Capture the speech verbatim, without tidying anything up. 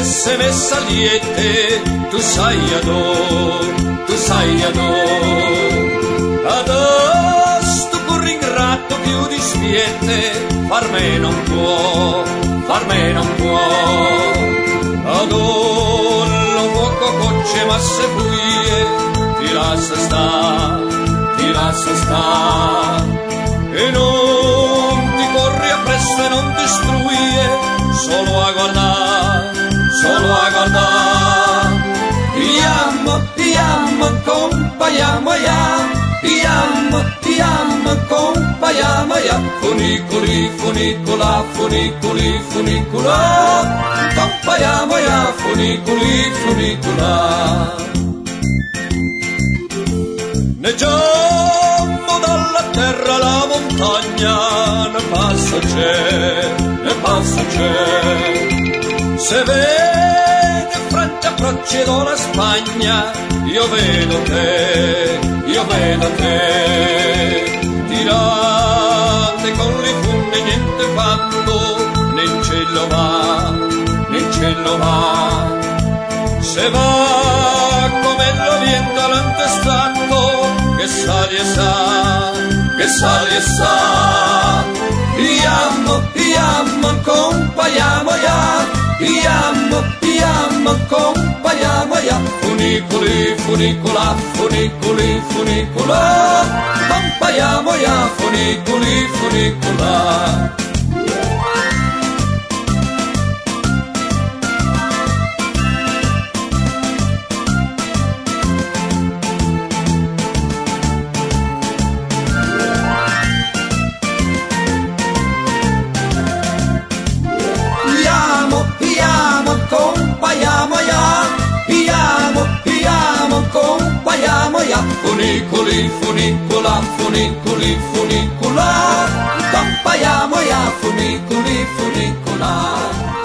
se messa liete, tu sai adò, tu sai adò. Adesso tu corri in gratto più di spiete, far me non può, far me non può. Adò lo fuoco cocce ma se fuie, ti lascia sta, ti lascia sta. E non ti corri appresso e non ti struie, solo a guardare, solo a guardare. Ti amo, ti amo, compaiamo ya. Ti amo, ti amo, compaiamo ya. Funicoli, funicola, funicoli, funicola. Compaiamo ya, funicoli, funicola. Neggiamo dalla terra la montagna, ne passa c'è, ne passa c'è. Se vede Francia, Proccedo la Spagna, io vedo te, io vedo te. Tirate con le funne niente fatto, nel cielo va, nel cielo va. Se va come lo viento all'antestratto, che sale e sa, che sale e sa. Ti amo, ti amo, compaiamo ya. Ti amo, ti amo, compaiamo ya. Funicoli, funicola, funicoli, funicola. Compaiamo ya, funicoli, funicola. Compaiamo ya, ti amo, ti amo, compaiamo ya. Funicoli, funicola, funicoli, funicola. Compaiamo ya, funicoli, funicola.